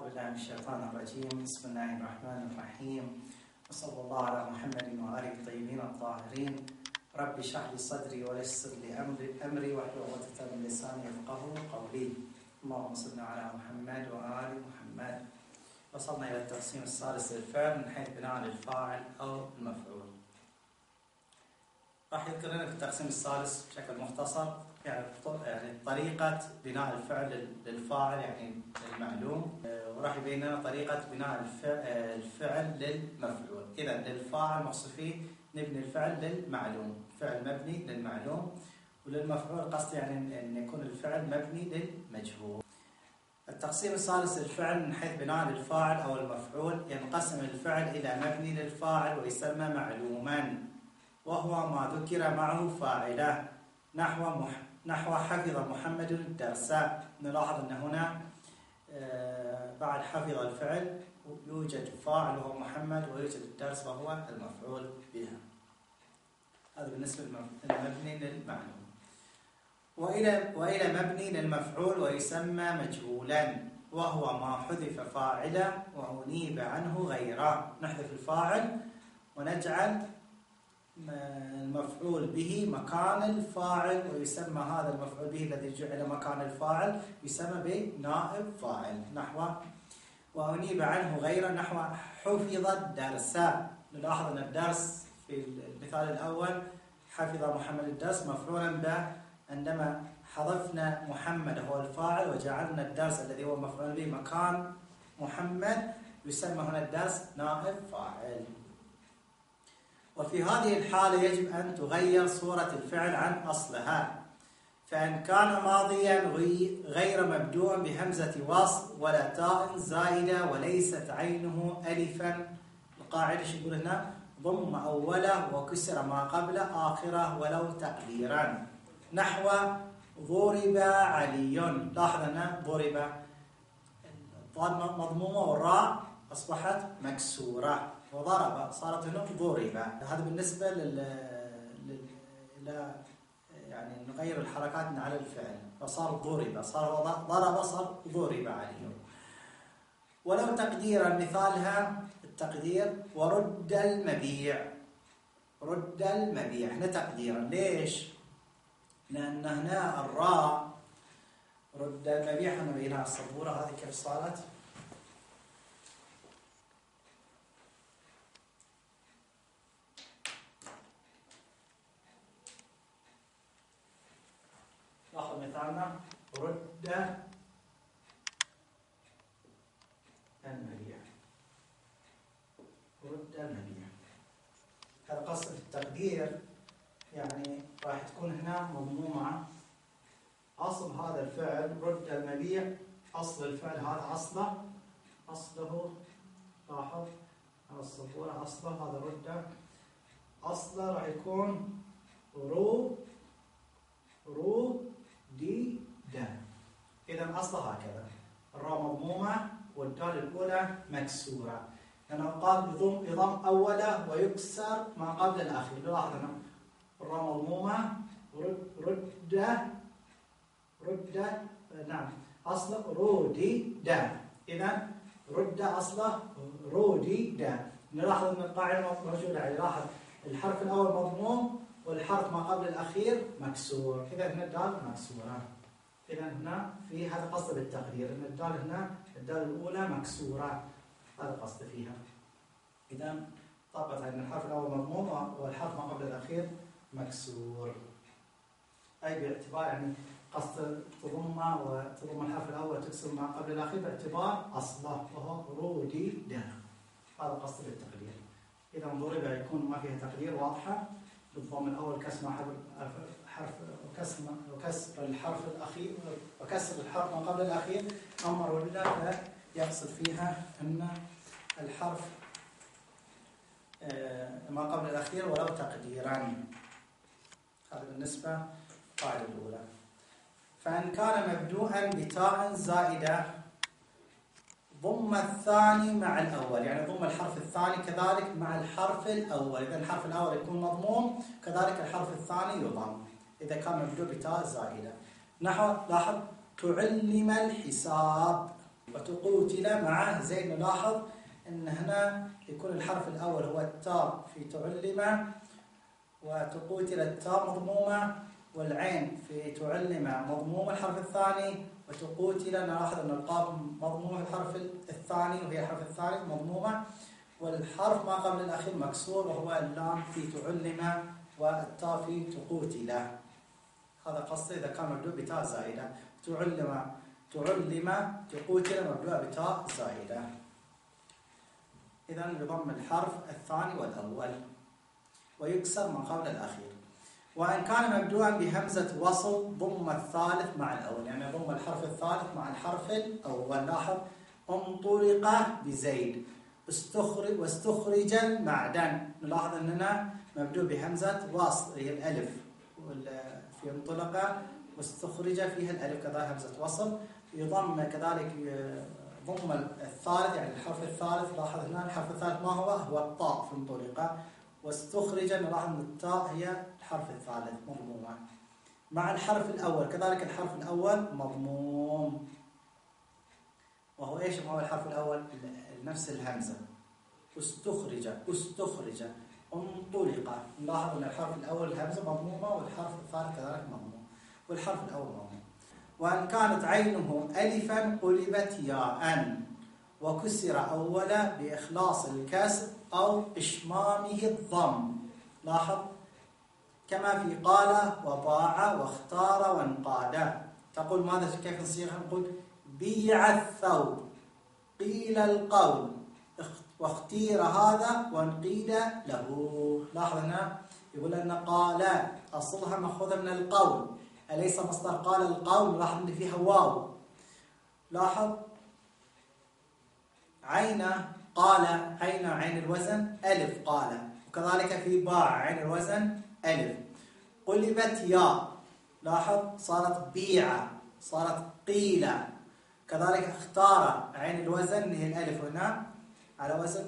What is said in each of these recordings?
بالله من الشيطان الرجيم. بسم الله الرحمن الرحيم، وصلى الله على محمد وآله الطيبين الطاهرين. رب اشرح لي صدري ويسر لي أمري واحلل عقدة من لساني يفقهوا قولي. اللهم صل على محمد وآل محمد. وصلنا إلى التقسيم الثالث للفعل من حيث بناء الفاعل أو المفعول. راح يذكر لنا في التقسيم الثالث بشكل مختصر يعني طريقة بناء الفعل للفاعل يعني للمعلوم، وراح يبين لنا طريقة بناء الفعل للمفعول. إذا للفاعل مقصود فيه نبني الفعل للمعلوم، فعل مبني للمعلوم، وللمفعول قصد يعني أن يكون الفعل مبني للمجهول. التقسيم الثالث للفعل من حيث بناء الفاعل أو المفعول، ينقسم الفعل إلى مبني للفاعل ويسمى معلوما، وهو ما ذكر معه فاعله، نحو حفظ محمد الدرس. نلاحظ أن هنا بعد حفظ الفعل يوجد فاعل وهو محمد، ويوجد الدرس وهو المفعول به. هذا بالنسبة للمبني للمعلوم. وإلى مبني للمفعول ويسمى مجهولا، وهو ما حذف فاعله وأنيب عنه غيره. نحذف الفاعل ونجعل المفعول به مكان الفاعل، ويسمى هذا المفعول به الذي جعل مكان الفاعل يسمى بنائب فاعل. نحو وأنيب عنه غيره، نحو حفظ الدرس. نلاحظ أن الدرس في المثال الأول حفظ محمد الدرس مفعولا به، عندما حذفنا محمد هو الفاعل وجعلنا الدرس الذي هو مفعول به مكان محمد، يسمى هنا الدرس نائب فاعل. وفي هذه الحالة يجب أن تغير صورة الفعل عن أصلها، فإن كان ماضيا غير مبدوء بهمزة وصل ولا تاء زائدة وليست عينه ألفا. القاعدة شو يقول هنا؟ ضم أوله وكسر ما قبل آخره ولو تقديرا. نحو ضرب علي. لاحظ أن ضرب الضاد مضمومة والراء أصبحت مكسورة، وضرب صارت هنا ضرب. هذا بالنسبة يعني نغير الحركات على الفعل، فصار ضرب، صار ضرب، صار ضرب عليه. ولو تقديرا مثالها التقدير ورد المبيع. رد المبيع هنا تقديرا. ليش؟ لأن هنا الراء رد المبيع احنا بينها السبورة هذه كيف صارت؟ لاحظ مثالنا رد المبيع. رد المبيع هذا قصد التقدير، يعني راح تكون هنا مضمومة. أصل هذا الفعل رد المبيع، أصل الفعل هذا أصله لاحظ على السبورة أصله هذا رد، أصله راح يكون رو دي دا. إذا أصله هكذا، الراء مضمومة والدال الأولى مكسورة، لأنه قال يضم أوله ويكسر ما قبل الأخير. لاحظ هنا الراء مضمومة رد نعم أصله رودي دا. إذا رد أصله رودي دا. نلاحظ أن القاعدة موجودة، يعني لاحظ الحرف الأول مضموم والحرف ما قبل الأخير مكسور، إذا هنا الدال مكسورة. إذا هنا في هذا قصد بالتقدير، أن الدال هنا الدال الأولى مكسورة، هذا قصد فيها. إذا طبقت أن الحرف الأول مضموم والحرف ما قبل الأخير مكسور، أي باعتبار يعني قصد تضمه وتضم الحرف الأول وتكسر ما قبل الأخير باعتبار أصله وهو رودي دا. هذا قصد بالتقدير. إذا ضرب يكون ما فيها تقدير واضحة، بالضم الأول كسر حرف وكسر الحرف الأخير وكسر الحرف ما قبل الأخير. أما رودة فيقصد فيها أن الحرف ما قبل الأخير ولو تقديرا. هذا بالنسبة للقاعدة الأولى. فإن كان مبدوءا بتاء زائدة ضم الثاني مع الأول، يعني ضم الحرف الثاني كذلك مع الحرف الأول. إذا الحرف الأول يكون مضموم كذلك الحرف الثاني يضم إذا كان مبدوء بتاء زائدة. نحو لاحظ تعلم الحساب. وتقوتل مع زيد. نلاحظ أن هنا يكون الحرف الأول هو التاء في تعلم، وتقوتل التاء مضمومة، والعين في تعلم مضمومة الحرف الثاني، وتقوتل نلاحظ أن القاف مضمومة الحرف الثاني وهي الحرف الثالث مضمومة، والحرف ما قبل الأخير مكسور وهو اللام في تعلم، والتاء في تقوتل. هذا قصدي إذا كان مبدوء بتاء زائدة. تعلم تقوتل مبدوء بتاء زائدة. إذن بضم الحرف الثاني والأول ويكسر ما قبل الأخير. وإن كان مبدوءا بهمزة وصل ضم الثالث مع الأول، يعني ضم الحرف الثالث مع الحرف الأول. لاحظ انطلق بزيد، واستخرج المعدن. نلاحظ أننا مبدوء بهمزة وصل هي الألف، في انطلق واستخرج فيها الألف كذلك همزة وصل. يضم كذلك ضم الثالث يعني الحرف الثالث. لاحظ هنا الحرف الثالث ما هو الطاء في انطلق، واستخرج نلاحظ أن التاء هي الحرف الثالث مضمومة مع الحرف الأول. كذلك الحرف الأول مضموم، وهو إيش هو الحرف الأول؟ نفس الهمزة. استخرج انطلق. نلاحظ أن الحرف الأول الهمزة مضمومة، والحرف الثالث كذلك مضموم، والحرف الأول مضموم. وأن كانت عينه ألفا قلبت ياء، وكسر أولا بإخلاص الكسر أو إشمامه الضم. لاحظ كما في قال وباع واختار وانقاد. تقول ماذا كيف نصيغها؟ نقول بيع الثوب، قيل القول، واختير هذا وانقيد له. لاحظ هنا يقول أن قال أصلها مأخوذة من القول، أليس مصدر قال القول؟ لاحظ أن فيها واو. لاحظ عين قال، عين الوزن ألف قال، وكذلك في باع عين الوزن ألف. قلبت ياء، لاحظ صارت بيع، صارت قيل. كذلك اختار عين الوزن هي الألف هنا على وزن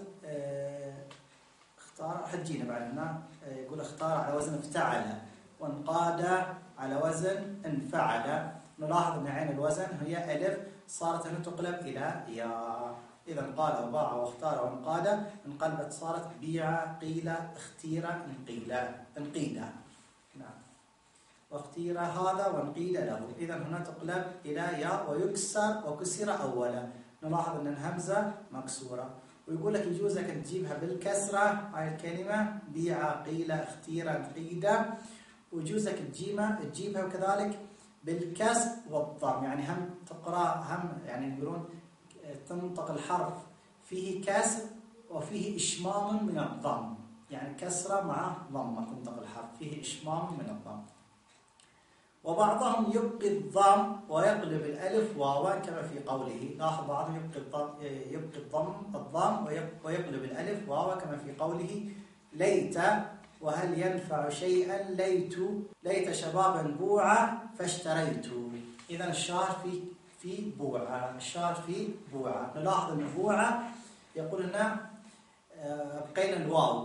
اختار، حجينا بعد هنا يقول اختار على وزن افتعل، وانقاد على وزن انفعل. نلاحظ أن عين الوزن هي ألف، صارت هنا تقلب إلى ياء. إذا قال وباع واختار وانقاد انقلبت صارت بيع قيل اختير انقيد. نعم. واختير هذا وانقيد له. إذا هنا تقلب إلى ياء وكسر أولا. نلاحظ أن الهمزة مكسورة، ويقول لك يجوز لك تجيبها بالكسرة هاي الكلمة بيع قيل اختير انقيد، ويجوز لك تجيبها كذلك بالكسر والضم. يعني هم تقرأ هم يعني يقولون تنطق الحرف فيه كسر وفيه إشمام من الضم، يعني كسرة مع ضمة تنطق الحرف فيه إشمام من الضم. وبعضهم يبقي الضم ويقلب الألف واوا كما في قوله. لاحظ بعضهم يبقي الضم ويقلب الألف واوا كما في قوله ليت وهل ينفع شيئا ليت شبابا بوعا فاشتريت. إذا الشاهد في بوعة، الشاهد في بوعة. نلاحظ أن بوعة يقول لنا أبقينا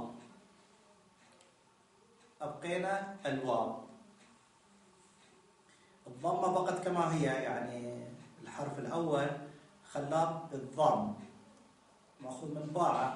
الواو، الضمة بقت كما هي، يعني الحرف الأول خلاه بالضم مأخوذ من باع،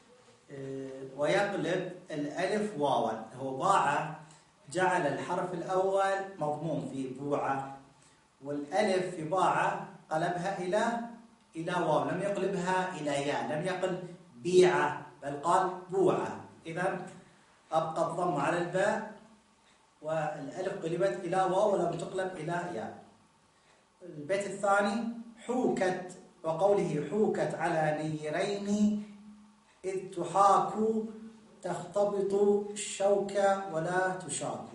ويقلب الألف واوا. هو باع جعل الحرف الأول مضموم في بوعة، والألف في باع قلبها إلى واو، لم يقلبها إلى ياء، لم يقل بيعة بل قال بوعة. إذن أبقى الضم على الباء، والألف قلبت إلى واو ولم تقلب إلى ياء. البيت الثاني حوكت، وقوله حوكت على نيرين إذ تحاك تختبط الشوك ولا تشاك.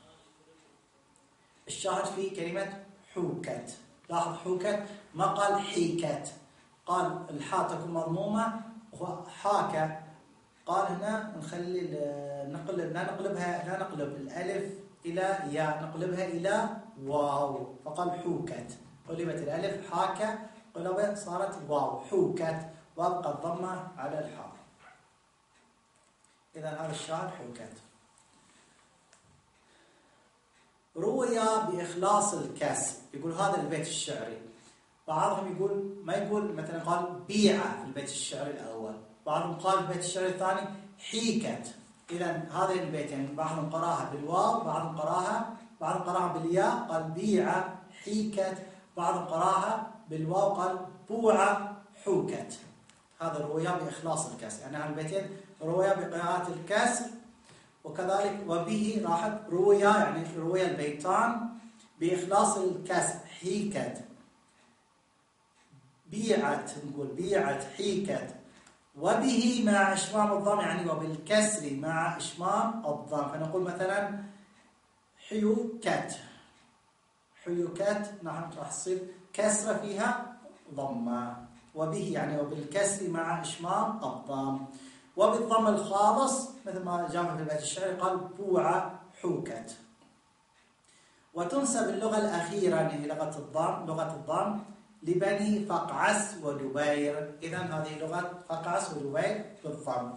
الشاهد في كلمة حوكت. لاحظ حوكت ما قال حيكت، قال الحاء تكون مضمومة وحاك. قال هنا نخلي لا نقلب الألف إلى ياء، نقلبها إلى واو، فقال حوكت. قلبت الألف حاك، قلبت صارت واو حوكت، وابقى الضمة على الحاء. إذا هذا الشاهد حوكت. روي بإخلاص الكسر. يقول هذا البيت الشعري بعضهم يقول ما يقول مثلا قال بيع في البيت الشعري الأول، بعضهم قال في البيت الشعري الثاني حيكت. إذا هذين البيتين بعضهم قراها بالواو، بعضهم قراها بالياء قال بيع حيكت، بعضهم قراها بالواو قال بوع حوكت. هذا رويا بإخلاص الكسر، يعني هالبيتين رويا بقراءة الكسر. وكذلك وبه راحت رويا، يعني رويا البيتان بإخلاص الكسر حيكت بيعت، نقول بيعت حيكت. وبه مع إشمام الضم، يعني وبالكسر مع إشمام الضم، فنقول مثلا حيوكت نحن راح تصير كسرة فيها ضمة. وبه يعني وبالكسر مع إشمام الضم. وبالضم الخالص مثل ما جاء في البيت الشعري قال بوع حوكت. وتنسب اللغة الأخيرة اللي هي لغة الضم لبني فقعس ودبير. إذن هذه لغة فقعس ودبير بالضم.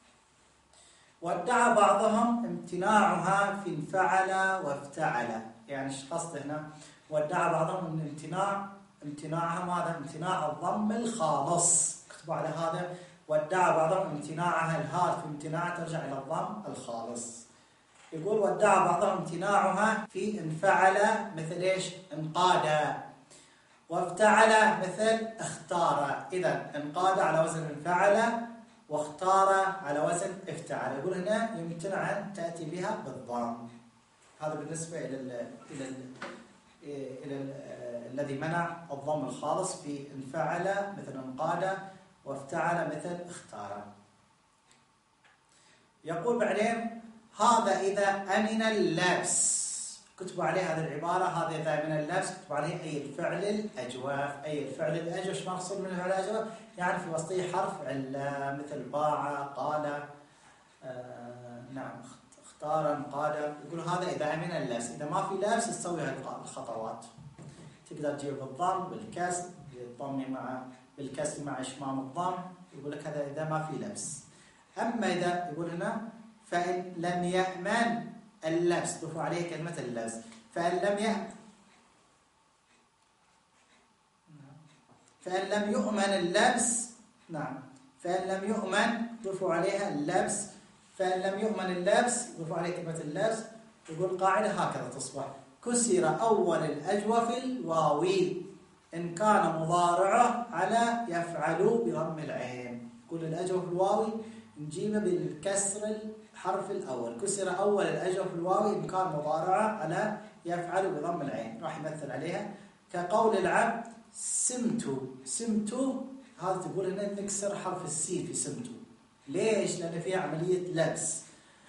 وادعى بعضهم امتناعها في انفعل وافتعل. يعني ايش قصده هنا؟ وادعى بعضهم ان امتناعها ماذا؟ امتناع الضم الخالص. اكتبوا على هذا. وادعى بعضهم امتناعها، الهاء في امتناع ترجع الى الضم الخالص. يقول وادعى بعضهم امتناعها في انفعل مثل ايش؟ انقاد. وافتعل مثل اختار. اذا انقاد على وزن انفعل، واختار على وزن افتعل. يقول هنا يمتنع أن تأتي بها بالضم. هذا بالنسبة إلى الذي منع الضم الخالص في انفعل مثل انقاد، وافتعل مثل اختار. يقول بعدين هذا إذا أمن اللبس. كتبوا عليه هذه العبارة، هذا إذا أمن اللبس كتبوا عليه أي الفعل الأجواف. أي الفعل الأجواف ما مقصود من الفعل الأجواف؟ يعني في وسطه حرف علة مثل باع قال نعم اختار انقاد. يقول هذا إذا أمن اللبس. إذا ما في لبس تسوي الخطوات، تقدر تجيب بالضم بالكسر، بالكسر مع إشمام الضم. يقول لك هذا إذا ما في لبس. أما إذا يقول هنا فإن لم يأمن اللبس، ضفوا عليه كلمة اللبس. فإن لم يؤمن اللبس، نعم فإن لم يؤمن ضفوا عليها اللبس. فإن لم يؤمن اللبس ضفوا عليه كلمة اللبس. يقول قاعدة هكذا تصبح: كسر أول الأجوف الواوي إن كان مضارعه على يفعل بضم العين. كل الأجوف الواوي نجيبه بالكسر الحرف الأول. كسر أول الأجوف الواوي إن كان مضارعه على يفعل بضم العين. راح يمثل عليها كقول العبد سمت. هذا تقول هنا نكسر حرف السين في سمت. ليش؟ لأن فيها عملية لبس،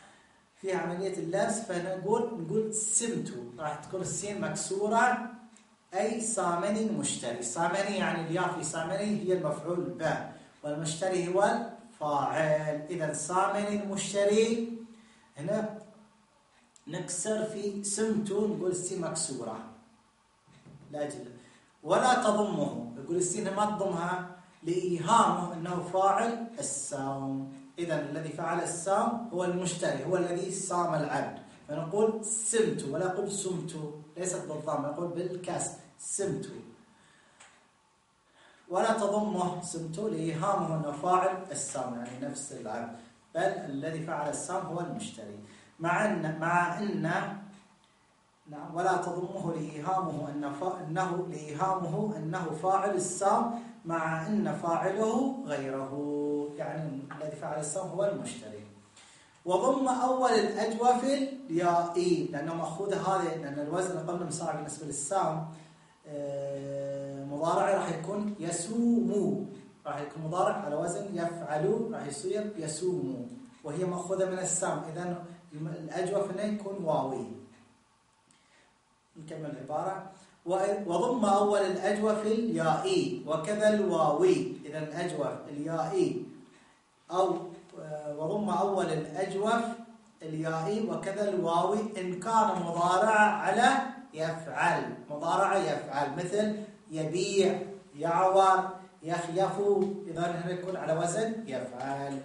فنقول سمت. راح تكون السين مكسورة. أي سامن مشتري. سامني يعني الياء في سامني هي المفعول به، والمشتري هو الفاعل. إذا سامن مشتري هنا نكسر في سمت، نقول السين مكسورة لأجل. ولا تضمه، يقول السين ما تضمها لإيهامه أنه فاعل السام. إذا الذي فعل السام هو المشتري، هو الذي سام العبد. فنقول سمت ولا نقول سمت، ليست بالضم، نقول بالكسر سمت. ولا تضمه سمت لإيهامه أنه فاعل السام، يعني نفس العبد، بل الذي فعل السام هو المشتري. مع أن نعم ولا تضمه لإيهامه أنه فاعل السام، مع أن فاعله غيره، يعني الذي فعل السام هو المشتري. وضم أول الأجوف اليائي، لأنه مأخوذ هذا، لأن الوزن قبل مساعد بالنسبة للسام مضارع راح يكون يسوم، راح يكون مضارع على وزن يفعل، راح يصير يسوم، وهي مأخوذة من السام. إذن الأجوف هنا يكون واوي. نكمل العبارة: وضم أول الأجوف اليائي وكذا الواوي. إذا الأجوف اليائي أو وضم أول الأجوف اليائي وكذا الواوي إن كان مضارع على يفعل. مضارع يفعل مثل يبيع يعور يخيف. إذا هنا يكون على وزن يفعل.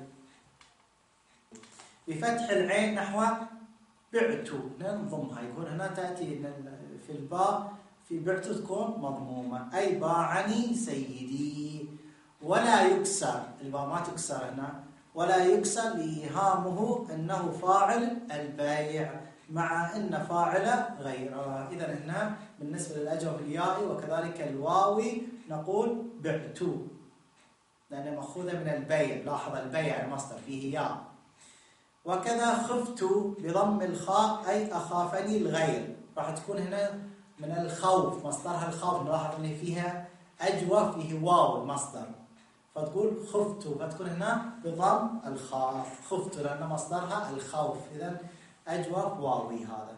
بفتح العين نحو بعت، ننضمها. يكون هنا تأتي في الباء في بعت تكون مضمومة، أي باعني سيدي. ولا يكسر، الباء ما تكسر هنا، ولا يكسر لإيهامه أنه فاعل البيع مع أن فاعل غيره. إذا هنا بالنسبة للأجوبة اليائي وكذلك الواوي نقول بعت، لأنها مأخوذة من البيع. لاحظ البيع المصدر فيه ياء. وكذا خفت بضم الخاء أي أخافني الغير، راح تكون هنا من الخوف، مصدرها الخوف. نلاحظ أن فيها أجوف، فيه واو المصدر، فتقول خفت، فتكون هنا بضم الخاء خفت لأن مصدرها الخوف. إذا أجوف واوي هذا.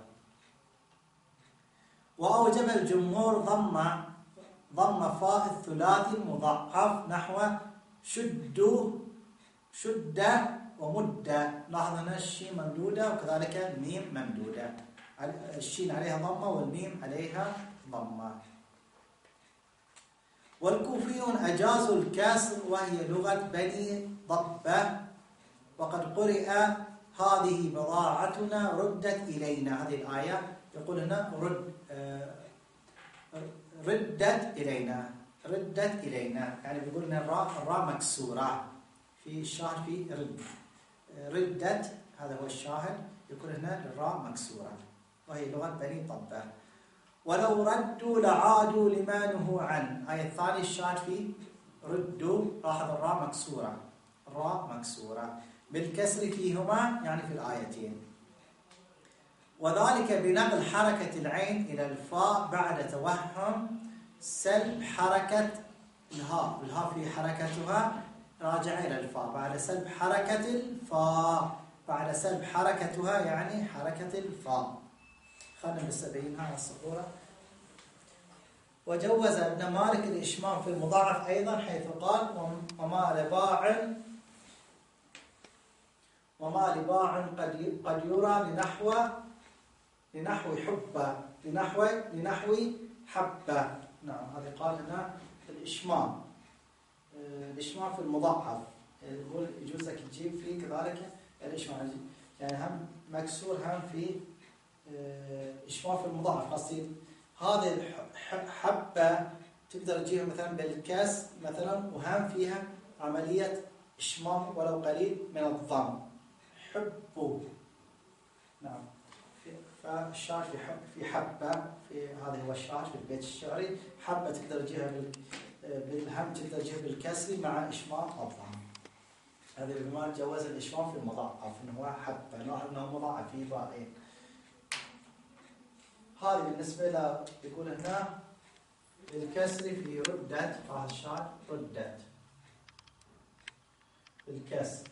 وأوجب الجمهور ضم فاء الثلاثي المضاعف نحو شد ومد. لاحظ هنا الشين ممدودة وكذلك الميم ممدودة، الشين عليها ضمة والميم عليها ضمة. والكوفيون أجازوا الكسر وهي لغة بني ضبة، وقد قرئ هذه بضاعتنا ردت إلينا. هذه الآية يقول هنا ردت إلينا، يعني بيقول لنا الراء مكسورة في الشاهد في ردت، هذا هو الشاهد، يكون هنا الراء مكسورة وهي لغة بني ضبة. ولو ردوا لعادوا لما نهوا عنه، الآية الثانية الشاهد في ردوا، لاحظ الراء مكسورة بالكسر فيهما، يعني في الآيتين. وذلك بنقل حركة العين إلى الفاء بعد توهم سلب حركة الهاء في حركتها راجعة إلى الفاء، بعد سلب حركة الفاء، بعد سلب حركتها يعني حركة الفاء. خلنا نستبينها على الصورة. وجوز ابن مالك الإشمام في المضاعف أيضا، حيث قال وما لباع قد يرى لنحو حبة، لنحو حبة. نعم، هذا قال هنا الإشمام في المضاعف، يقول يجوز لك تجيب فيه كذلك الإشمام، يعني هم مكسور هم في إشمام في المضاعف. قصدي هذه حبة تقدر تجيبها مثلا بالكسر مثلا، وهم فيها عملية إشمام ولو قليل من الضم، حبوا. نعم، فالشاعر في حبة، في هذا هو الشاعر في البيت الشعري، حبة تقدر تجيبها بالهم، تقدر تجيبها بالكسر مع إشمام الضم. هذا بما جوز الإشمام في المضاعف، إنه هو حبة، نوع إنه مضاعف في باءين. هذه بالنسبة له يقول هنا بالكسر في ردت، هذا الشاعر ردت بالكسر.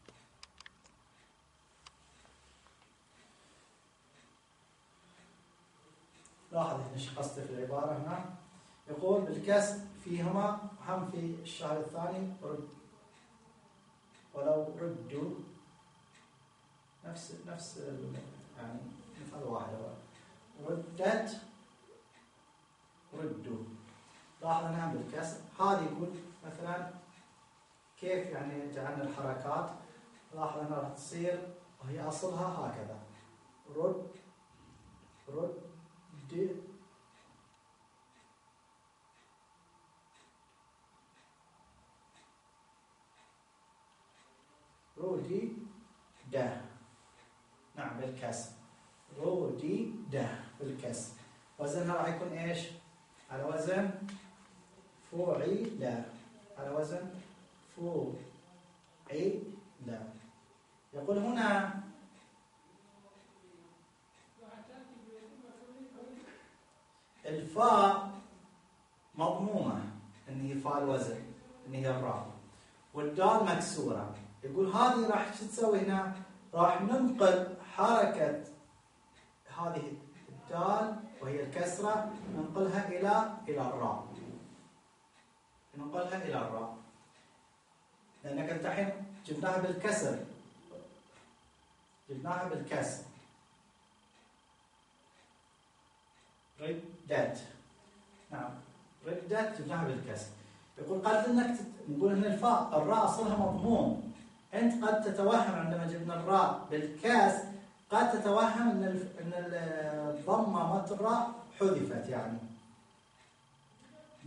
لاحظ ايش قصده في العبارة هنا، يقول بالكسر فيهما، هم في الشهر الثاني رد، ولو ردوا نفس يعني مثال واحد، ردت ردوا. لاحظ انها بالكسر. هذه يقول مثلا كيف يعني جعلنا الحركات، لاحظ انها راح تصير وهي اصلها هكذا، رد رودي ده. نعم بالكسر، رودي ده بالكسر. وزنها راح يكون ايش؟ على وزن فعيل، على وزن فعيل. يقول هنا الفاء مضمومة، ان هي فاء الوزن، ان هي الراء، والدال مكسورة. يقول هذه راح شو تسوي هنا؟ راح ننقل حركة هذه الدال وهي الكسرة، ننقلها إلى الراء، ننقلها إلى الراء، لأنك الحين جبناها بالكسر، ردت. نعم ردت جبناها بالكسر. يقول قد انك نقول ان الراء اصلها مضموم، انت قد تتوهم عندما جبنا الراء بالكسر، قد تتوهم ان الضمه مالت الراء حذفت، يعني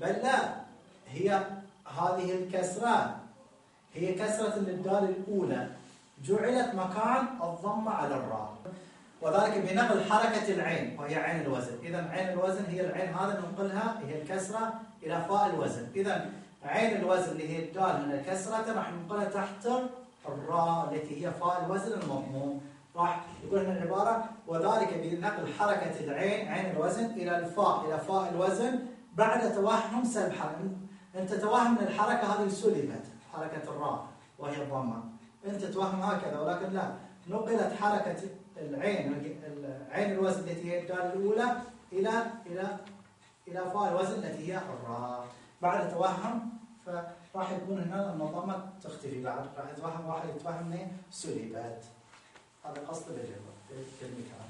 بل لا، هي هذه الكسرة هي كسرة الدال الأولى جعلت مكان الضمة على الراء، وذلك بنقل حركة العين وهي عين الوزن. إذا عين الوزن هي العين هذا ننقلها هي الكسرة إلى فاء الوزن. إذا عين الوزن اللي هي الدال من الكسرة راح ننقلها تحت الراء التي هي فاء الوزن المضموم. راح يقول لنا العبارة وذلك بنقل حركة العين عين الوزن إلى الفاء إلى فاء الوزن بعد توهم سلب حركة. أنت توهم من الحركة هذه سلبت حركة الراء وهي الضمة، أنت توهم هكذا، ولكن لا، نقلت حركة عين الوزن التي هي الدال الأولى إلى فاء الوزن التي هي الراء بعد توهم. فراح يكون هنا أن الضمة تختفي، بعد راح يتوهم واحد يتوهم أنه سلبت. هذا قصد بالمثال.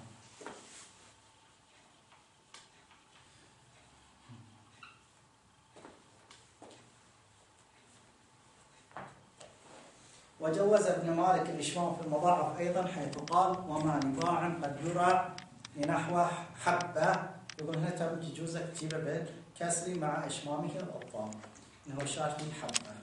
وجوز ابن مالك الإشمام في المضاعف أيضا، حيث قال وما نباع قد يرى لنحو حبة. يقول هنا تجوز كتيبة بالكسر مع إشمامه الضم، إنه شارك حبة.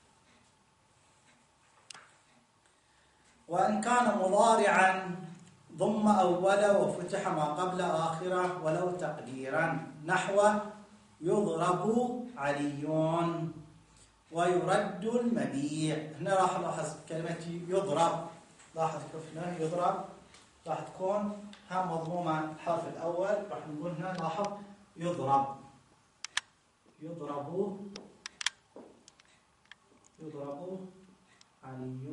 وإن كان مضارعا ضم أوله وفتح ما قبل آخره ولو تقديرا نحو يضرب علي ويرد المبيع. هنا راح نلاحظ كلمة يضرب، لاحظ كيف هنا يضرب راح تكون هم مضمومة الحرف الأول، راح نقول هنا لاحظ يضرب علي.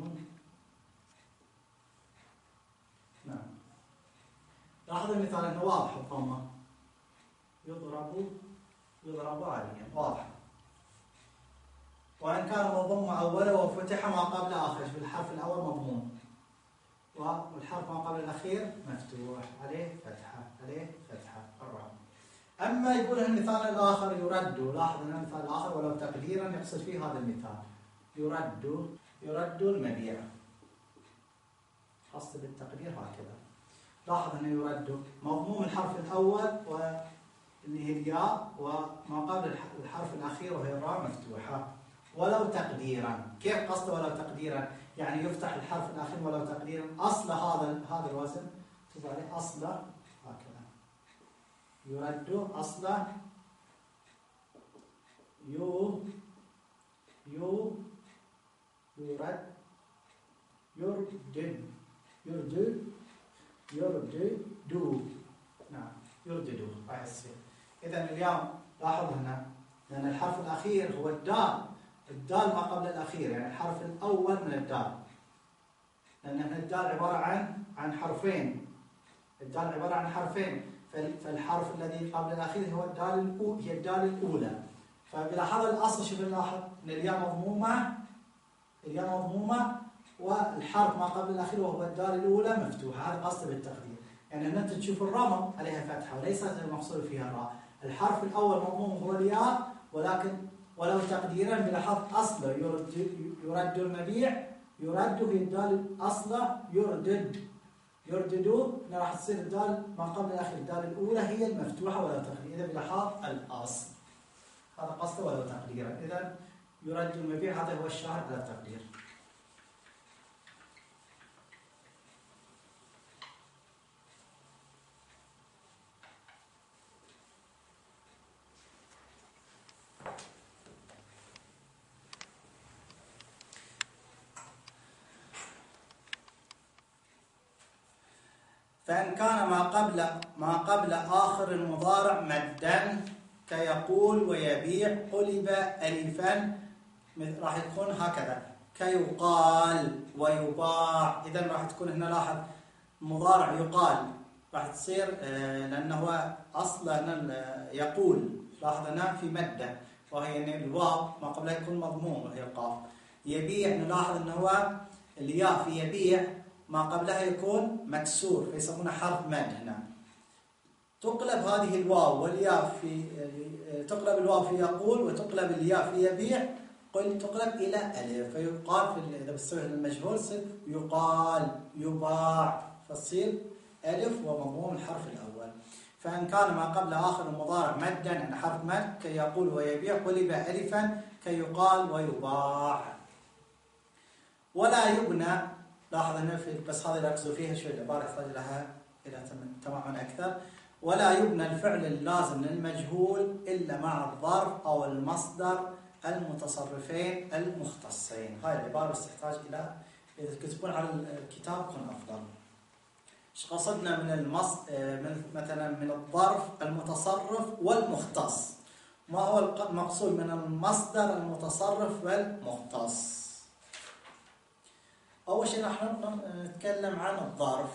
نعم، لاحظ المثال انه واضح الضمة يضرب عليا واضح. وإن كان مضم أوله وفتح ما قبل آخره، في الحرف الأول مضموم والحرف ما قبل الأخير مفتوح عليه فتحة الراء. أما يقول المثال الآخر يرد، لاحظ أن المثال الآخر ولو تقديرا يقصد فيه هذا المثال يرد المبيع، قصد بالتقدير هكذا. لاحظ أنه يرد مضموم الحرف الأول واللي هي الياء وما قبل الحرف الأخير وهي الراء مفتوحة ولو تقديرا. كيف قصده ولو تقديرا؟ يعني يفتح الحرف الأخير ولو تقديرا. أصل هذا الوزن تضع عليه أصله هكذا، يرد أصله يردد راح يصير. إذا اليوم لاحظ هنا لأن الحرف الأخير هو الدال ما قبل الأخير، يعني الحرف الأول من الدال، لأن الدال عبارة عن حرفين، الدال عبارة عن حرفين، فالحرف الذي قبل الأخير هو هي الدال الأولى. فبلاحظ الأصل، شوف نلاحظ أن الياء مضمومة والحرف ما قبل الأخير وهو الدال الأولى مفتوحة. هذا قصد بالتقدير، يعني أن أنت تشوف الراء عليها فتحة وليست المقصود فيها الراء. الحرف الأول مضموم هو الياء، ولكن ولو تقديرا بلاحظ أصله يرد المبيع، يرد في الدال أصله يردد راح تصير الدال ما قبل الأخير الدال الأولى هي المفتوحة ولو تقدير. إذا بلاحظ الأصل هذا قصده ولو تقديرا. إذا يرد المبيع هذا هو الشاهد على التقدير. فإن كان ما قبل آخر المضارع مدا كيقول ويبيع قلب ألفا، راح تكون هكذا كيقال ويباع. إذا راح تكون هنا لاحظ مضارع يقال راح تصير لأنه أصلا يقول، لاحظ هنا في مدة وهي الواو ما قبلها يكون مضموم وهي القاف. يبيع نلاحظ أنه هو الياء في يبيع ما قبلها يكون مكسور فيسمونه حرف مد. هنا تقلب هذه الواو والياء تقلب الواو في يقول وتقلب الياء في يبيع، تقلب إلى ألف فيقال إذا بتصير المجهول يصير يقال يباع، فتصير ألف ومضموم الحرف الأول. فإن كان ما قبل آخر المضارع مدا يعني حرف مد كي يقول ويبيع قلب ألفا كي يقال ويباع. ولا يبنى، لاحظ أنه بس هذه ركزوا فيها شوي، العبارة يحتاج لها إلى تمعن أكثر. ولا يبنى الفعل اللازم للمجهول إلا مع الظرف أو المصدر المتصرفين المختصين. هاي العبارة بس تحتاج إلى إذا تكتبون على الكتاب يكون أفضل. ايش قصدنا من مثلا من الظرف المتصرف والمختص؟ ما هو المقصود من المصدر المتصرف والمختص؟ أول شيء نحن نتكلم عن الظرف.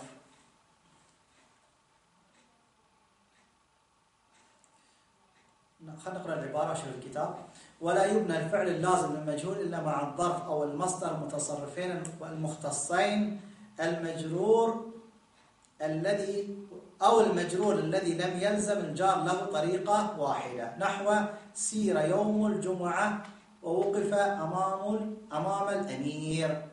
خلينا نقرأ العبارة وشوف الكتاب. ولا يبنى الفعل اللازم للمجهول إلا مع الظرف أو المصدر المتصرفين المختصين المجرور الذي لم يلزم الجار له طريقة واحدة، نحو سير يوم الجمعة ووقف أمام الأمير،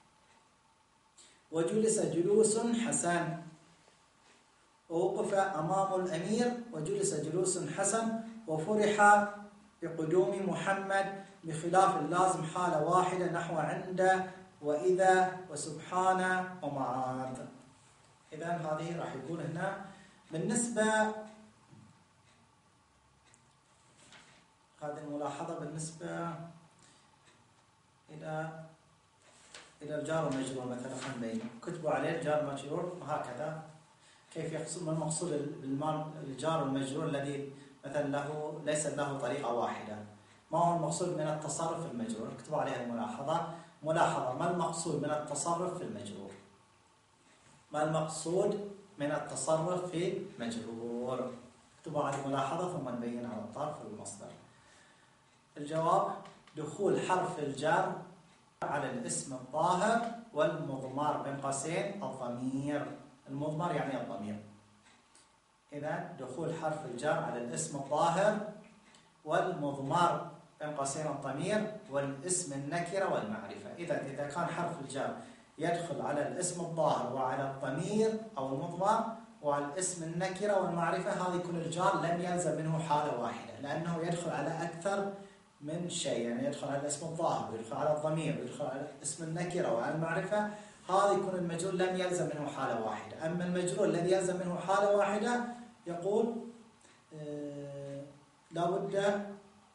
وجلس جلوس حسن، ووقف أمام الأمير وجلس جلوس حسن، وفرح بقدوم محمد، بخلاف اللازم حالة واحدة، نحو عند وإذا وسبحان ومعاد. إذن هذه راح يكون هنا بالنسبة هذه الملاحظة بالنسبة إلى الجار والمجرور. مثلا خلينا نبين، كتبوا عليه الجار والمجرور هكذا. كيف يقصد ما المقصود بالجار والمجرور الذي مثلا ليس له طريقة واحدة؟ ما هو المقصود من التصرف في المجرور؟ اكتبوا عليها الملاحظة. ملاحظة: ما المقصود من التصرف في المجرور؟ ما المقصود من التصرف في المجرور؟ اكتبوا على الملاحظة ثم نبين على الطرف والمصدر. الجواب: دخول حرف الجر على الاسم الظاهر والمضمر بين قوسين الضمير. المضمر يعني الضمير. إذا دخول حرف الجر على الاسم الظاهر والمضمر بين قوسين الضمير والاسم النكرة والمعرفة. إذا كان حرف الجر يدخل على الاسم الظاهر وعلى الضمير أو المضمر وعلى الاسم النكرة والمعرفة، هذا يكون الجار لم يلزم منه حالة واحدة، لأنه يدخل على أكثر من شيء. يعني يدخل على الاسم الظاهر ويدخل على الضمير ويدخل على اسم النكرة وعلى المعرفة. هذا يكون المجرور لم يلزم منه حالة واحدة. أما المجرور الذي يلزم منه حالة واحدة يقول لا بد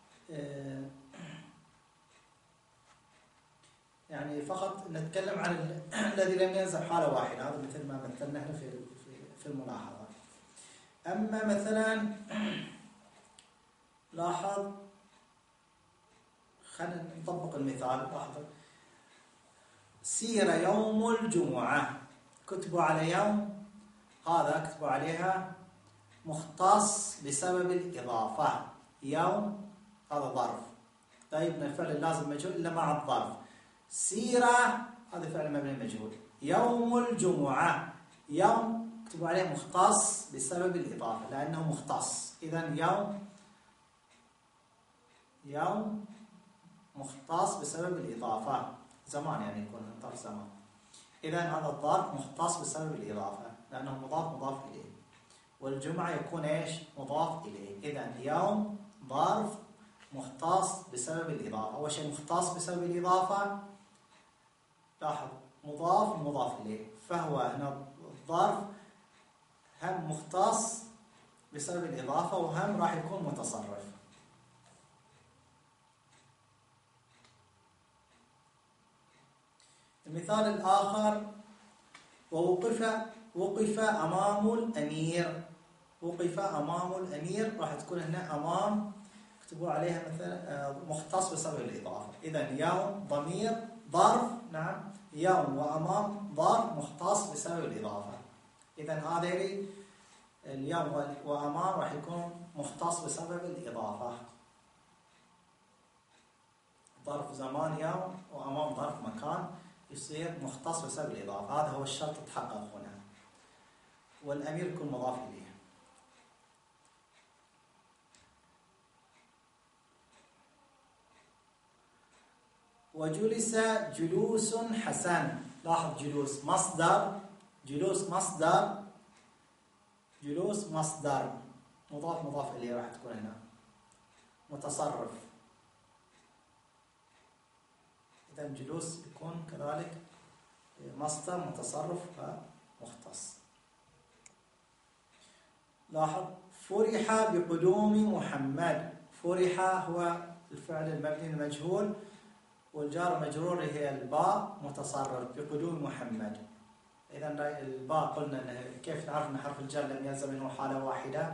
يعني فقط نتكلم عن الذي لم يلزم حالة واحدة. هذا مثل ما مثلنا هنا في الملاحظة. أما مثلا لاحظ، خلينا نطبق المثال. لاحظ: سير يوم الجمعة، كتبوا على يوم، هذا كتبوا عليها مختص بسبب الإضافة. يوم هذا ظرف، لا يبنى الفعل اللازم مجهول إلا مع الظرف. سيرة هذا فعل مبني مجهول. يوم الجمعة، يوم اكتبوا عليه مختص بسبب الإضافة لأنه مختص. إذن يوم مختص بسبب الإضافة. زمان يعني يكون ظرف زمان. إذن هذا الظرف مختص بسبب الإضافة لأنه مضاف إليه. والجمعة يكون إيش؟ مضاف إليه. إذن يوم ظرف مختص بسبب الإضافة. أول شيء مختص بسبب الإضافة، لاحظ مضاف إليه، فهو هنا الظرف هم مختص بسبب الإضافة وهم راح يكون متصرف. المثال الآخر: ووقف أمام الأمير. وقف أمام الأمير راح تكون هنا أمام، اكتبوا عليها مثلا مختص بسبب الإضافة. إذن يوم ضمير ظرف، نعم، يوم وأمام ظرف مختص بسبب الإضافة. إذن هذا اليوم وأمام راح يكون مختص بسبب الإضافة. ظرف زمان يوم وأمام ظرف مكان يصير مختص بسبب الإضافة. هذا هو الشرط تحقق هنا. والأمير يكون مضاف إليه. وجلس جلوس حسن. لاحظ جلوس مصدر جلوس مصدر مضاف إليه راح تكون هنا. متصرف، إذا جلوس يكون كذلك مصدر متصرف ومختص. لاحظ فرح بقدوم محمد. فرح هو الفعل المبني المجهول، والجار المجرور هي الباء متصرف بقدوم محمد. إذا الباء قلنا كيف نعرف أن حرف الجر لم يلزم منه حالة واحدة؟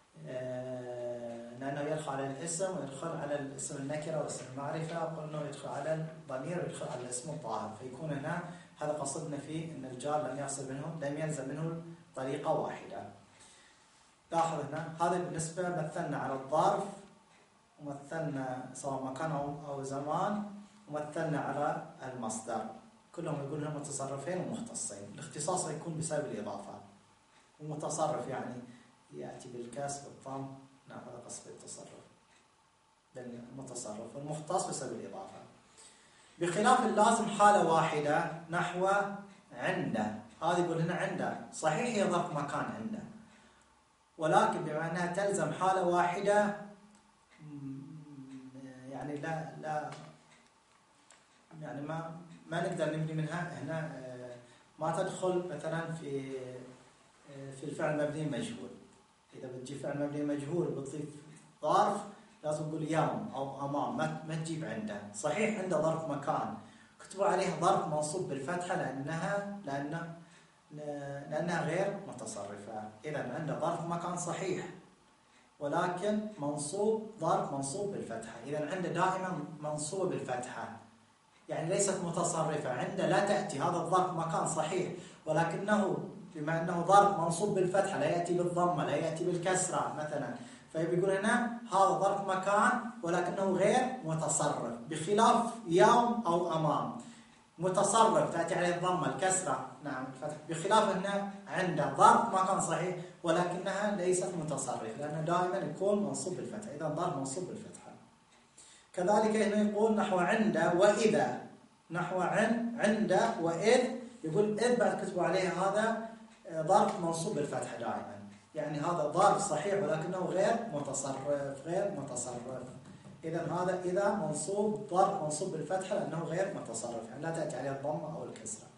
لأنه يدخل على الاسم ويدخل على الاسم النكرة واسم المعرفة، قلنا يدخل على الضمير ويدخل على الاسم الظاهر، فيكون هنا هذا قصدنا فيه أن الجار لم يلزم منه طريقة واحدة. لاحظ هنا هذا بالنسبة مثلنا على الظرف، ومثلنا سواء مكان أو زمان، ومثلنا على المصدر، كلهم يقولون متصرفين ومختصين. الاختصاص يكون بسبب الإضافة، ومتصرف يعني يأتي بالكسر بالضم، نعم هذا قصد التصرف المتصرف، والمختص بسبب الإضافة. بخلاف اللازم حالة واحدة نحو عنده. هذا يقول هنا عنده صحيح هي ظرف مكان عنده، ولكن بما أنها تلزم حالة واحدة يعني لا يعني ما نقدر نبني منها هنا، ما تدخل مثلا في الفعل مبني مجهول. إذا بتجي فعل مبني مجهول بتضيف ظرف لازم تقول يوم أو أمام، ما تجيب عنده. صحيح عنده ظرف مكان كتبوا عليه ظرف منصوب بالفتحة لأنها غير متصرفة. إذا عنده ظرف مكان صحيح ولكن ظرف منصوب بالفتحة. إذا عنده دائما منصوب بالفتحة، يعني ليست متصرفة. عنده لا تأتي هذا الظرف مكان صحيح، ولكنه بما أنه ظرف منصوب بالفتحة لا يأتي بالضمة لا يأتي بالكسرة مثلا، فيقول هنا هذا ظرف مكان ولكنه غير متصرف، بخلاف يوم أو أمام متصرف تأتي عليه الضمة الكسرة نعم الفتح، بخلاف هنا عنده ظرف مكان صحيح ولكنها ليست متصرفة لأنه دائما يكون منصوب بالفتحة. إذا ظرف منصوب بالفتحة. كذلك هنا يقول نحو عنده وإذا، نحو عنده وإذ، يقول إذ بعد كتبوا عليه هذا ظرف منصوب بالفتحة دائما، يعني هذا ظرف صحيح ولكنه غير متصرف. إذا هذا إذا منصوب ظرف منصوب بالفتحة لأنه غير متصرف، يعني لا تأتي عليه الضمة أو الكسرة.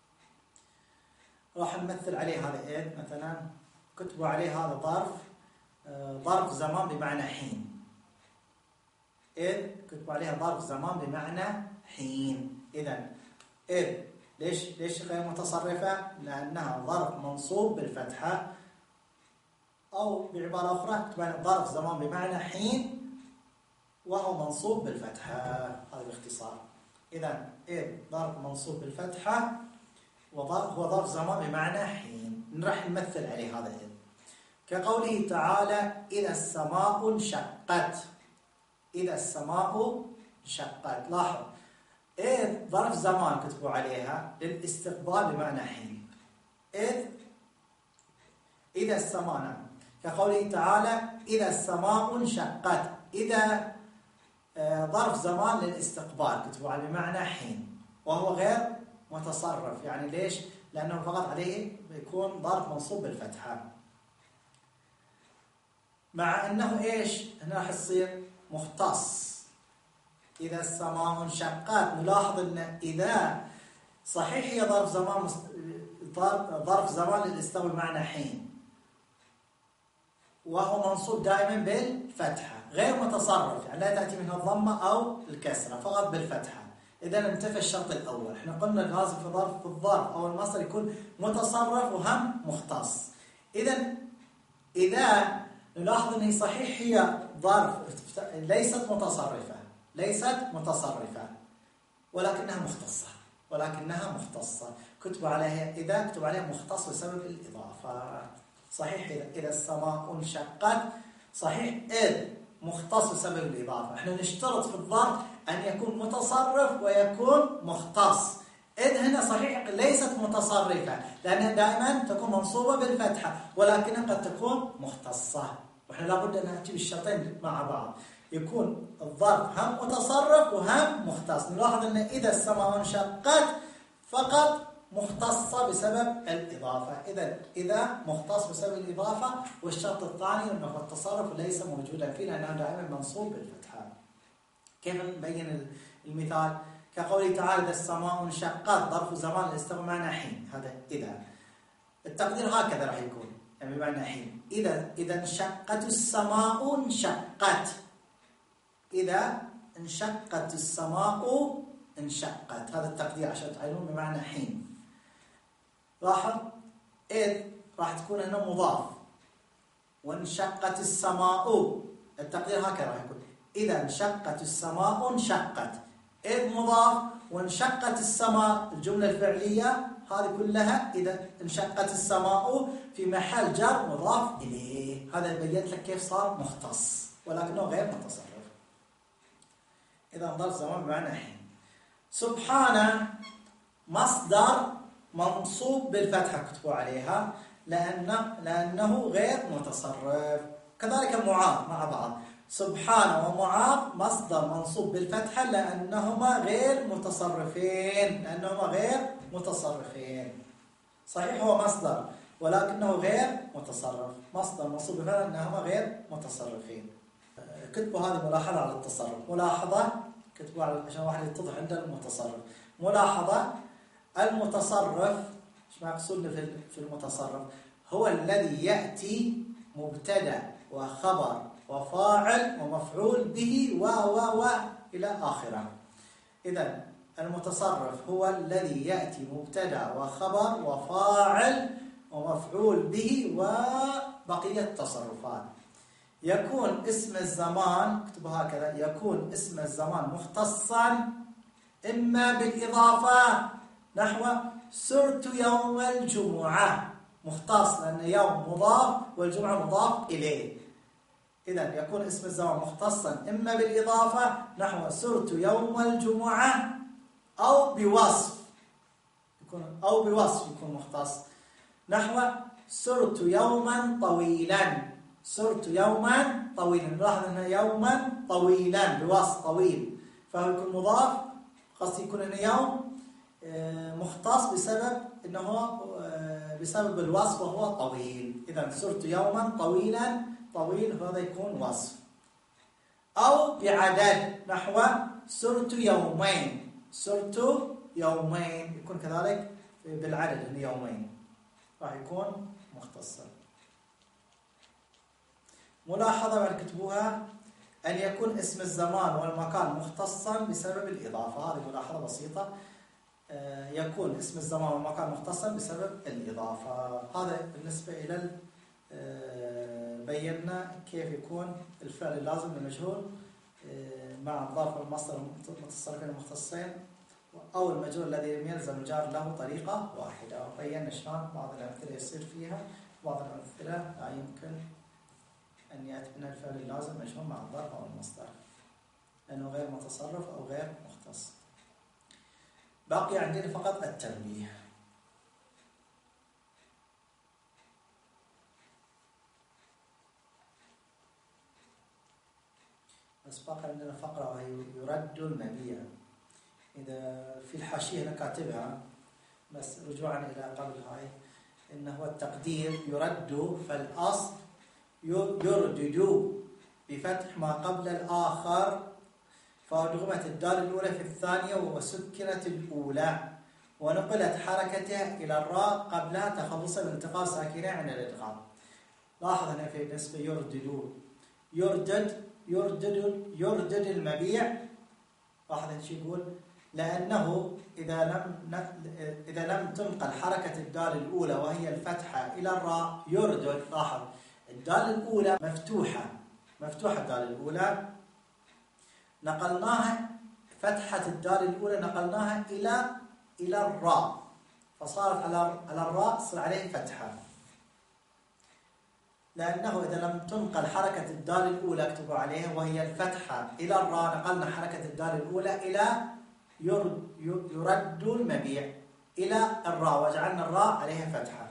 راح نمثل عليه هذا إذ مثلا، كتبوا عليه هذا ظرف زمان بمعنى حين. إذ كتبوا عليها ظرف زمان بمعنى حين. إذا إذ ليش غير متصرفة؟ لأنها ظرف منصوب بالفتحة، أو بعبارة أخرى كتبوا عليها ظرف زمان بمعنى حين وهو منصوب بالفتحة. هذا باختصار. إذا إذ ظرف منصوب بالفتحة وهو ظرف زمان بمعنى حين. راح نمثل عليه هذا إذ كقوله تعالى إذا السماء انشقت. إذا السماء انشقت. لاحظ إذ ظرف زمان كتبوا عليها للاستقبال بمعنى حين. إذا السماء كقوله تعالى إذا السماء انشقت. إذا ظرف زمان للاستقبال كتبوا عليه بمعنى حين وهو غير متصرف. يعني ليش؟ لأنه فقط عليه يكون ظرف منصوب بالفتحة، مع أنه إيش؟ هنا راح يصير مختص. إذا السماء انشقت، نلاحظ أن إذا صحيح هي ظرف زمان للاستقبال بمعنى حين وهو منصوب دائما بالفتحة غير متصرف، يعني لا تأتي منها الضمة أو الكسرة فقط بالفتحة. إذا انتفى الشرط الأول. احنا قلنا لازم في الظرف أو المصدر يكون متصرف وهم مختص. إذا نلاحظ أنه صحيح هي ظرف ليست متصرفة ولكنها مختصة. كتبوا عليها إذا كتبوا عليها مختص بسبب الإضافة. صحيح إذا السماء انشقت صحيح إذ مختص بسبب الإضافة. احنا نشترط في الظرف أن يكون متصرف ويكون مختص. إذ هنا صحيح ليست متصرفة لأنها دائما تكون منصوبة بالفتحة ولكنها قد تكون مختصة، وإحنا لابد أن نأتي بالشرطين مع بعض، يكون الظرف هم متصرف وهم مختص. نلاحظ أن إذا السماء انشقت فقط مختصة بسبب الإضافة. إذا مختص بسبب الإضافة. والشرط الثاني أنه التصرف ليس موجودا فيه لأنه دائما منصوب بالفتحة. كيف نبين المثال؟ كقوله تعالى إذا السماء انشقت، ظرف زمان الاستغناء بمعنى حين. هذا إذا التقدير هكذا راح يكون يعني بمعنى حين. إذا انشقت السماء انشقت. إذا انشقت السماء انشقت، هذا التقدير عشان تعلمون بمعنى حين. لاحظ إذ راح تكون هنا مضاف، وانشقت السماء التقدير هكذا راح يكون إذا انشقت السماء انشقت. إذ مضاف، وانشقت السماء الجملة الفعلية هذه كلها إذا انشقت السماء في محل جر مضاف إليه. هذا بينت لك كيف صار مختص ولكنه غير متصرف. إذا ظرف زمان بمعنى حين. سبحانه مصدر منصوب بالفتحة كتبوا عليها لأنه غير متصرف. كذلك معاذ مع بعض. سبحانه ومعاذ مصدر منصوب بالفتحة لأنهما غير متصرفين. صحيح هو مصدر ولكنه غير متصرف. مصدر منصوب بالفتحة لأنهما غير متصرفين. كتبوا هذه ملاحظة على التصرف. ملاحظة كتبوا عشان واحد يتضح عند المتصرف. ملاحظة المتصرف ايش مقصودنا في المتصرف؟ هو الذي يأتي مبتدأ وخبر وفاعل ومفعول به و إلى آخره. إذا المتصرف هو الذي يأتي مبتدأ وخبر وفاعل ومفعول به وبقية التصرفات. يكون اسم الزمان اكتبوا هكذا يكون اسم الزمان مختصا إما بالإضافة نحو سرت يوم الجمعة، مختص لأن يوم مضاف والجمعة مضاف إليه. إذا يكون اسم الزمان مختصا إما بالإضافة نحو سرت يوم الجمعة أو بوصف يكون مختص نحو سرت يوما طويلا. سرت يوما طويلا، نلاحظ أنه يوما طويلا بوصف طويل، فهو يكون مضاف قصدي يكون أنه يوم مختص بسبب الوصف وهو طويل. إذا سرت يوما طويلا، طويل هذا يكون وصف. أو بعدد نحو سرت يومين يكون كذلك بالعدد هنا يومين راح يكون مختصا. ملاحظة بعد كتبوها أن يكون اسم الزمان والمكان مختصا بسبب الإضافة. هذه ملاحظة بسيطة. يكون اسم الزمان والمكان مختصا بسبب الإضافة. هذا بالنسبة إلى بينا كيف يكون الفعل اللازم للمجهول مع الظرف والمصدر المتصرفين المختصين أو المجهول الذي لم يلزم الجار له طريقة واحدة. وبينا شلون بعض الأمثلة يصير فيها. بعض الأمثلة لا يمكن أن يأتي منها الفعل اللازم مجهول مع الظرف أو المصدر لأنه غير متصرف أو غير مختص. باقي عندنا فقط التنبيه. بس باقي عندنا فقرة وهي يرد المبيع. إذا في الحاشية هنا كاتبها بس رجوعا إلى قبل هاي إنه هو التقدير يرد، فالأصل يردد بفتح ما قبل الآخر، فأدغمت الدال الأولى في الثانية وسكنت الأولى ونقلت حركتها إلى الراء قبلها تخلصا من التقاء ساكنة عند الإدغام. لاحظ هنا في بالنسبة يردد المبيع. لاحظ ايش يقول؟ لأنه إذا لم تنقل حركة الدال الأولى وهي الفتحة إلى الراء يردد. لاحظ الدال الأولى مفتوحة الدال الأولى نقلناها فتحة الدال الأولى نقلناها إلى الراء فصارت على الراء صار عليه فتحة. لأنه إذا لم تنقل حركة الدال الأولى اكتبوا عليها وهي الفتحة إلى الراء نقلنا حركة الدال الأولى إلى يرد المبيع إلى الراء وجعلنا الراء عليها فتحة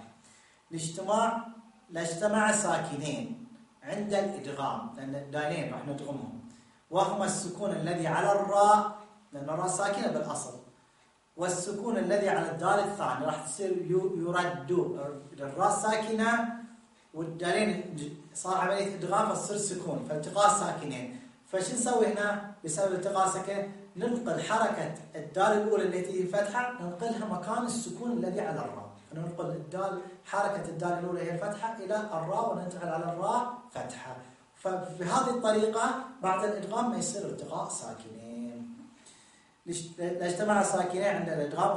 لاجتمع ساكنين عند الإدغام لأن الدالين راح ندغمهم وهما السكون الذي على الراء لأن الراء ساكنة بالأصل والسكون الذي على الدال الثاني راح تصير يردو، الراء ساكنة والدالين صار عملية إدغام فتصير سكون، فالتقاء ساكنين. فشو نسوي هنا بسبب التقاء ساكن؟ ننقل حركة الدال الأولى التي فتحة ننقلها مكان السكون الذي على الراء، فننقل الدال حركة الدال الأولى هي الفتحة إلى الراء وننتقل على الراء فتحة. فبهذه الطريقة بعد الإدغام ما يصير التقاء ساكنين. اجتمع ساكنين عند الإدغام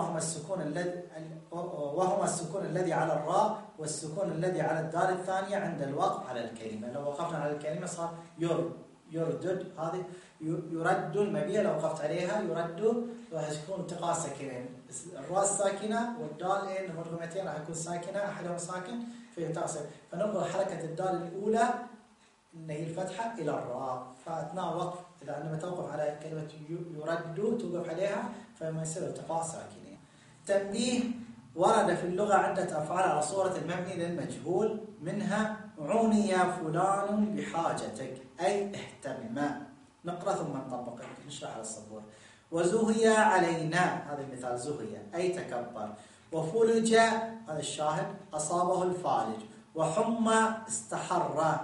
وهما السكون الذي على الراء والسكون الذي على الدال الثانية عند الوقف على الكلمة. لو وقفنا على الكلمة صار يردد، هذه يرد المبية لو وقفت عليها يرد راح يكون التقاء ساكنين، الراء ساكنة والدال المدغمتين راح يكون ساكنة، أحدهم ساكن في التقاء ساكن، فننقل حركة الدال الأولى اللي هي الفتحة إلى الراء. فأثناء الوقف إذا عندما توقف على كلمة يرد توقف عليها فما يصير التقاء ساكنين. تنبيه: ورد في اللغة عدة أفعال على صورة المبني للمجهول، منها عني فلان بحاجتك أي اهتم. نقرأ ثم نطبق نشرح على السبورة. وزهي علينا، هذا المثال، زهي أي تكبر. وفلج، هذا الشاهد، أصابه الفالج. وحمى استحر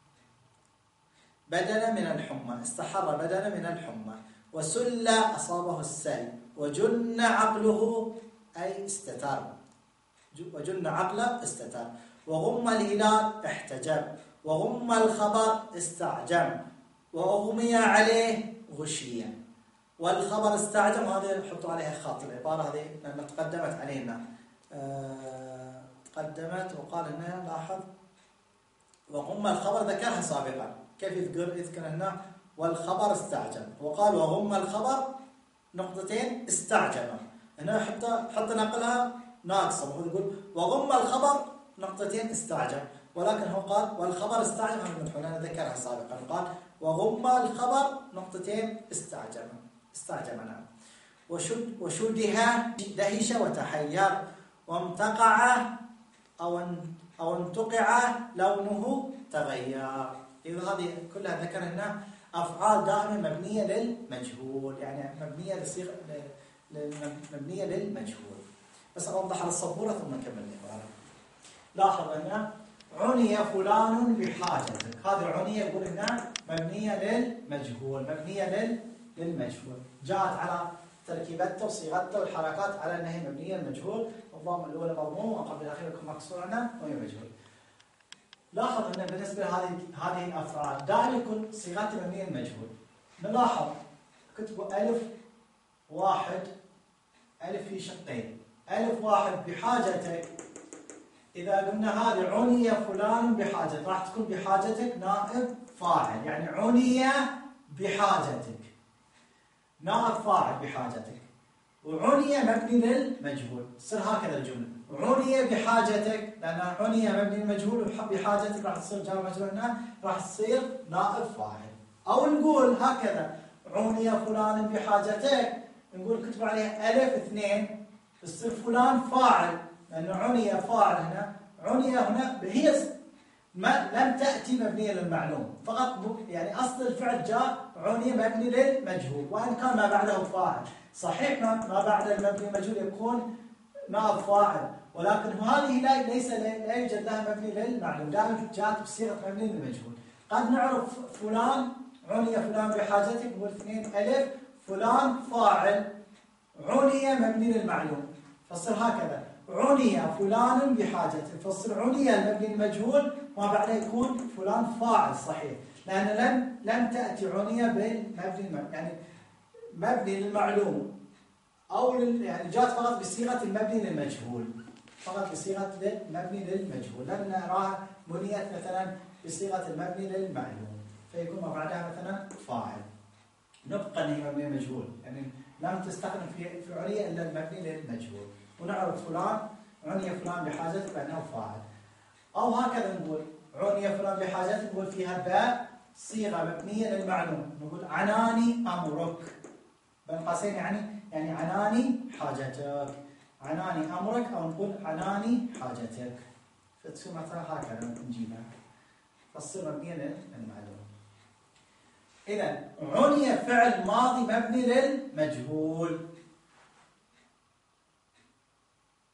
بدلا من الحمى، استحر بدلا من الحمى. وسل أصابه السل. وجن عقله أي استتر، وجن عقله استتر. وغم الهلال احتجب. وغم الخبر استعجم. وأغمي عليه غشيا. والخبر استعجم، هذه نحط عليها خط، العبارة هذه لأنها تقدمت علينا، تقدمت وقال هنا لاحظ وغم الخبر ذكرها سابقا، كيف يذكر هنا والخبر استعجم، وقال وغم الخبر نقطتين استعجم، هنا حتى نقلها ناقصة، وهو يقول وغم الخبر نقطتين استعجم، ولكن هو قال والخبر استعجم، هنا ذكرها سابقا، قال وغم الخبر نقطتين استعجم نعم. وشدها دهش وتحير. وامتقع أو انتقع لونه تغير. إذا هذه كلها ذكر هنا أفعال دائما مبنية للمجهول، يعني مبنية للمجهول. بس أوضح على السبورة ثم نكمل العبارة. لاحظ هنا عني فلان بحاجتك، هذه عني يقول هنا مبنية للمجهول، مبنية للمجهول، جاءت على تركيبته وصيغته والحركات على أنها مبنية للمجهول، الضم الأولى مضموم وقبل الأخير يكون مكسور هنا وهي مجهول. لاحظ أن بالنسبة لهذه الأفعال دائما يكون صيغتها مبنية للمجهول. نلاحظ كتبوا ألف واحد، ألف في شقين، ألف واحد بحاجتك، إذا قلنا هذه عني فلان بحاجتك راح تكون بحاجتك نائب فاعل، يعني عني بحاجتك نائب فاعل بحاجتك، وعني مبني للمجهول، تصير هكذا الجملة عني بحاجتك، لأن عني مبني للمجهول وبحاجتك راح تصير جار مجرور هنا راح تصير نائب فاعل. أو نقول هكذا عني فلان بحاجتك، نقول كتب عليها ألف اثنين تصير فلان فاعل، لأنه عني فاعل هنا، عني هنا هي لم تأتي مبنية للمعلوم فقط، يعني أصل الفعل جاء عني مبني للمجهول، وإن كان ما بعده فاعل صحيح، ما بعد المبني المجهول يكون نائب فاعل، ولكن هذه لا يوجد لها مبني للمعلوم، دائما جاءت بصيغة مبني للمجهول. قد نعرف فلان عني فلان بحاجتك، نقول اثنين ألف فلان فاعل عني مبني للمعلوم، فصير هكذا عني فلان بحاجته، فصير عني المبني المجهول ما بعده يكون فلان فاعل صحيح، لأن لم تأتي عني بالمبني يعني مبني للمعلوم أو يعني جاءت فقط بصيغة المبني للمجهول، فقط بصيغة المبني للمجهول، لم نراها بنيت مثلا بصيغة المبني للمعلوم فيكون ما بعدها مثلا فاعل، نبقى أنه مبني للمجهول، يعني لم تستخدم في عني إلا المبني للمجهول، ونعرف فلان عني فلان بحاجته بأنه فاعل. أو هكذا نقول عني فلان بحاجته، نقول فيها باء صيغة مبنية للمعلوم، نقول عناني أمرك بين قوسين، يعني عناني حاجتك، عني أمرك، أو نقول عناني حاجتك، فتصير مثلا هكذا نجيبها فتصير مبنية للمعلوم. إذا عني فعل ماضي مبني للمجهول،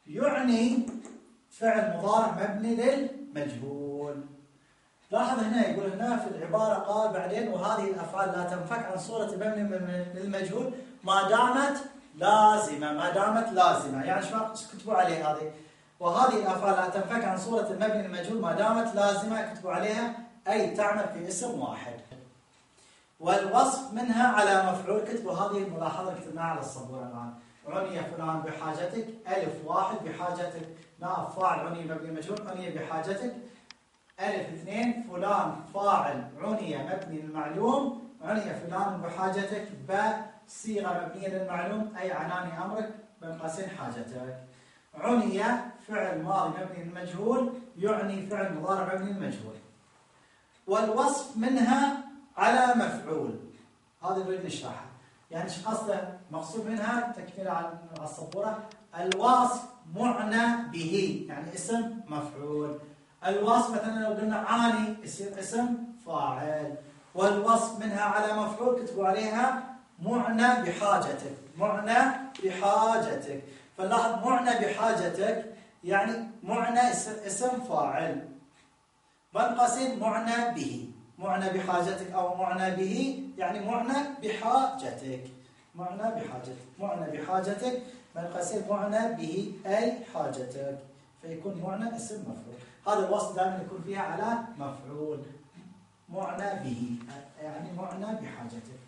يعني فعل مضارع مبني للمجهول. لاحظ هنا يقول هنا في العبارة قال بعدين وهذه الأفعال لا تنفك عن صورة مبني للمجهول ما دامت لازمة. ما دامت لازمة يعني ايش كتبوا عليه هذه؟ وهذه الأفعال لا تنفك عن صورة المبني للمجهول ما دامت لازمة كتبوا عليها أي تعمل في اسم واحد. والوصف منها على مفعول كتبوا هذه الملاحظة كتبناها على السبورة الآن. عني فلان بحاجتك ألف واحد بحاجتك نائب فاعل عني مبني مجهول عني بحاجتك ألف اثنين فلان فاعل عني مبني للمعلوم عني فلان بحاجتك باء صيغة مبنية للمعلوم أي عناني أمرك بين قوسين حاجتك. عني فعل ماضي مبني للمجهول يعني فعل مضارع مبني للمجهول. والوصف منها على مفعول هذا نريد نشرحها. يعني ايش قصده؟ مقصود منها تكمله على السبوره. الوصف معنى به يعني اسم مفعول. الوصف مثلا لو قلنا عاني يصير اسم فاعل. والوصف منها على مفعول كتبوا عليها معنى بحاجتك. معنى بحاجتك. فنلاحظ معنى بحاجتك يعني معنى اسم فاعل بين قوسين معنى به. معنى بحاجتك أو معنى به يعني معنى بحاجتك. معنى بحاجتك. معنى بحاجتك بين قوسين معنى به أي حاجتك فيكون معنى اسم مفعول. هذا الوصف دائما يكون فيها على مفعول. معنى به يعني معنى بحاجتك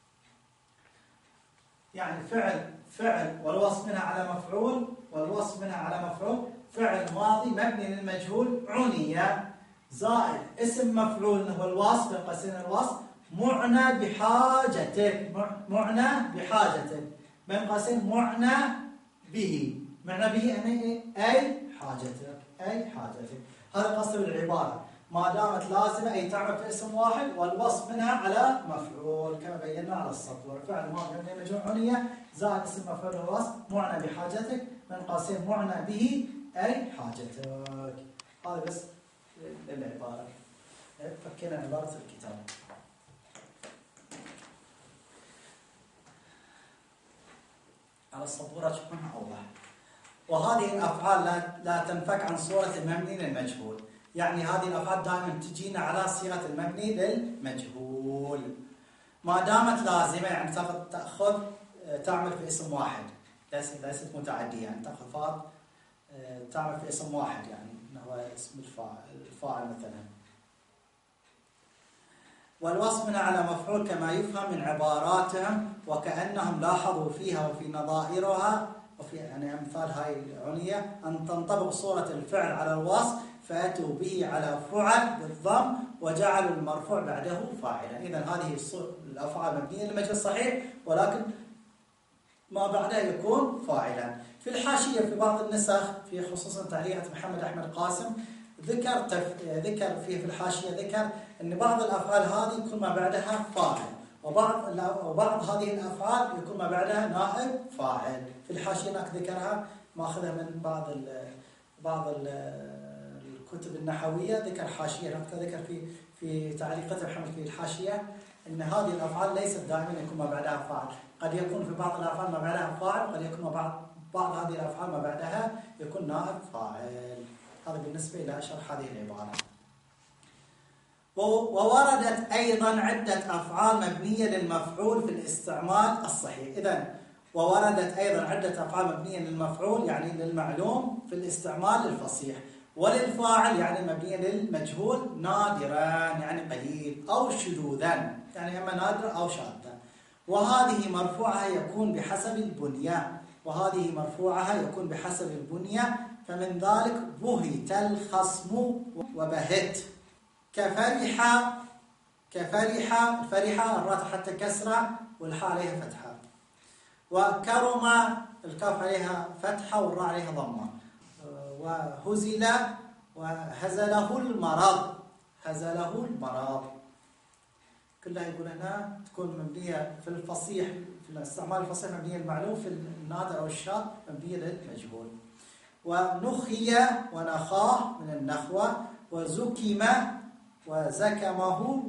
يعني فعل والوصف منها على مفعول. والوصف منها على مفعول فعل ماضي مبني للمجهول عني زائد اسم مفعول هو الوصف بين قوسين الوصف معنى بحاجتك. معنى بحاجتك بين قوسين معنى به. معنى به يعني أي حاجتك. أي حاجتك. هذا قصد العبارة. ما دامت لازمة أي تعمل في اسم واحد والوصف منها على مفعول كما بينا على السطور. فعل ماضي مبني للمجهول عني زائد اسم مفعول الوصف معنى بحاجتك بين قوسين معنى به أي حاجتك. هذا بس للعبارة. فكينا عبارة الكتاب. على السبورة تشوفونها أوضح. وهذه الأفعال لا تنفك عن صورة المبني للمجهول. يعني هذه الأفعال دائما تجينا على صيغة المبني للمجهول ما دامت لازمة يعني تأخذ تعمل في اسم واحد ليست متعدية. يعني تأخذ فاعل تعمل في اسم واحد يعني هو اسم الفاعل مثلا. والوصف منها على مفعول كما يفهم من عباراتهم وكأنهم لاحظوا فيها وفي نظائرها وفي يعني أمثال هاي العنية أن تنطبق صورة الفعل على الوصف فأتوا به على فعل بالضم وجعلوا المرفوع بعده فاعلا. إذن هذه الأفعال مبنية للمجهول صحيح ولكن ما بعدها يكون فاعلا. في الحاشية في بعض النسخ في خصوصا تعليقات محمد أحمد قاسم ذكر فيه في الحاشية ذكر أن بعض الأفعال هذه يكون ما بعدها فاعل وبعض هذه الأفعال يكون ما بعدها نائب فاعل. في الحاشية هناك ذكرها ماخذها من بعض الكتب النحوية. ذكر حاشية ذكر في تعليقات محمد في الحاشية أن هذه الأفعال ليست دائما يكون ما بعدها فاعل. قد يكون في بعض الأفعال ما بعدها فاعل وقد يكون بعض هذه الأفعال ما بعدها يكون نائب فاعل. هذا بالنسبة إلى شرح هذه العبارة. ووردت أيضا عدة أفعال مبنية للمفعول في الاستعمال الصحيح. إذن ووردت أيضا عدة أفعال مبنية للمفعول يعني للمعلوم في الاستعمال الفصيح. وللفاعل يعني مبنية للمجهول نادرا يعني قليل أو شذوذا يعني إما نادرا أو شاذا. وهذه مرفوعها يكون بحسب البنية. وهذه مرفوعها يكون بحسب البنية. فمن ذلك بهت الخصم وبهت كفرحة الراء حتى كسرة والحاء عليها فتحة. وكرم الكاف عليها فتحة والراء عليها ضمة. وهزل وهزله المرض. هزله المرض كلها يقول هنا تكون مبنية في الفصيح في الاستعمال الفصيح مبنية المعلوم في النادر أو الشاذ مبنية للمجهول. ونخي ونخاه من النخوة. وزكم وزكمه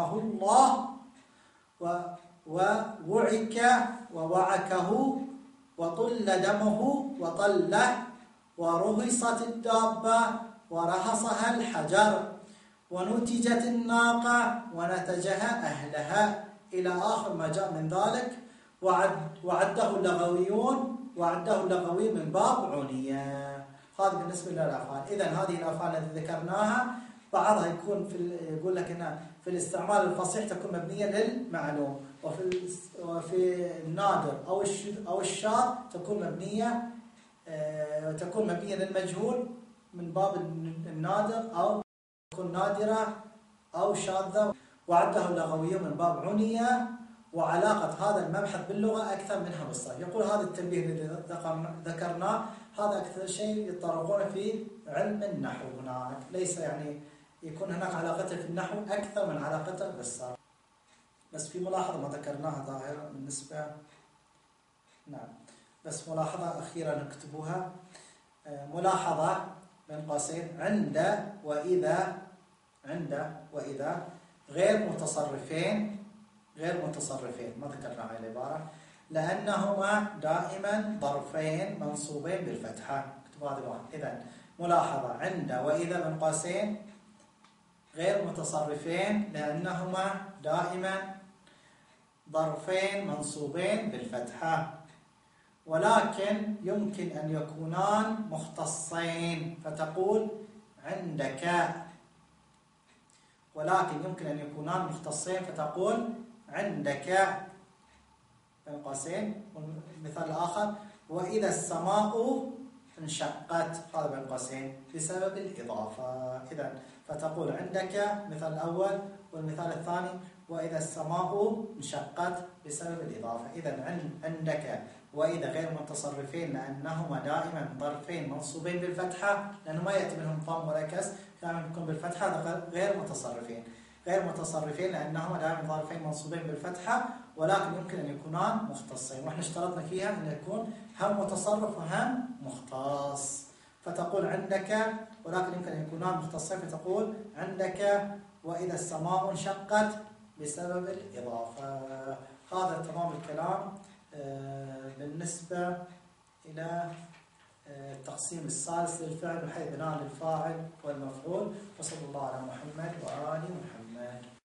الله. ووعك ووعكه وطل دمه وطله، ورهصت الدابة ورهصها الحجر، ونتجت الناقة ونتجها أهلها، إلى آخر ما جاء من ذلك. وعده اللغوي من باب عنية. هذا بالنسبة للأفعال. إذن هذه الأفعال التي ذكرناها بعضها يكون يقول لك إنها في الاستعمال الفصيح تكون مبنية للمعلوم، وفي النادر أو الشاذ تكون مبنية للمجهول من باب النادر، أو تكون نادرة أو شاذة. وعده اللغوي من باب عنية. وعلاقة هذا المبحث باللغة أكثر منها بالصرف. يقول هذا التنبيه الذي ذكرناه هذا أكثر شيء يتطرقون في علم النحو هناك، ليس يعني يكون هناك علاقته في النحو أكثر من علاقته بالصرف. بس في ملاحظة ما ذكرناها ظاهرة بالنسبة، نعم، بس ملاحظة أخيرة نكتبوها. ملاحظة بين قوسين: عند وإذا غير متصرفين ما ذكرنا هاي العبارة، لأنهما دائما ظرفين منصوبين بالفتحة. اكتبوا هذه واحد. إذن ملاحظة: عند وإذا بين قوسين غير متصرفين لأنهما دائما ظرفين منصوبين بالفتحة، ولكن يمكن أن يكونان مختصين فتقول عندك، ولكن يمكن أن يكونان مختصين فتقول عندك بين قوسين. والمثال الآخر: وإذا السماء انشقت، هذا بين قوسين بسبب الإضافة. إذن فتقول عندك مثال الأول، والمثال الثاني وإذا السماء انشقت بسبب الإضافة. إذن عندك وإذا غير متصرفين لأنهما دائما ظرفين منصوبين بالفتحة، لأنه ما يأتي منهم ضم ولا كسر، دائما يكون بالفتحة. غير متصرفين لأنهما دائما ظرفين منصوبين بالفتحة، ولكن يمكن أن يكونان مختصين. وإحنا اشترطنا فيها أن يكون هم متصرف وهم مختص. فتقول عندك، ولكن يمكن أن يكونان مختصين فتقول عندك وإذا السماء انشقت بسبب الإضافة. هذا تمام الكلام بالنسبة إلى التقسيم الثالث للفعل، بحيث بناء للفاعل والمفعول. وصلى الله على محمد وآل محمد.